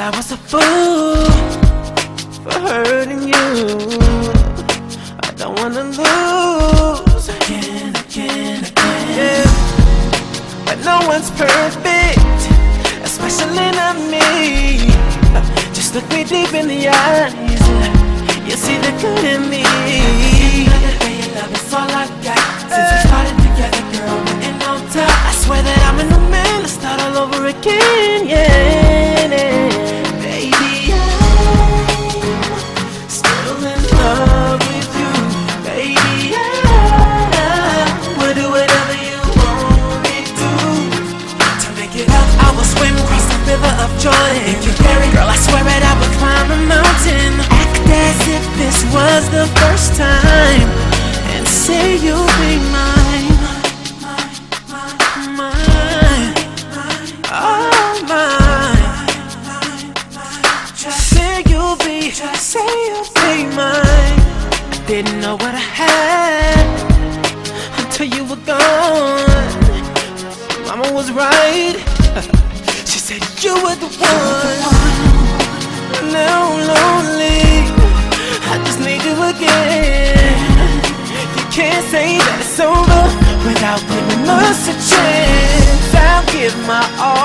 I was a fool for hurting you. I don't wanna lose again. Yeah. But no one's perfect, especially not me. Just look me deep in the eyes, you see the good in me. Another day of love is all I got. Since we started together, girl, we're in on top. I swear that I'm a new man, let's start all over again, yeah. Baby, I'm still in love with you. Baby, I will do whatever you want me to make it up. I will swim across the river of joy. If you carry, girl, I swear it, I will climb a mountain. Act as if this was the first time, and say you'll be mine, mine, oh mine. Just say you'll be mine. I didn't know what I had until you were gone. Mama was right. She said you were the one. Now I'm lonely, I just need you again. You can't say that it's over without giving us a chance. I'll give my all.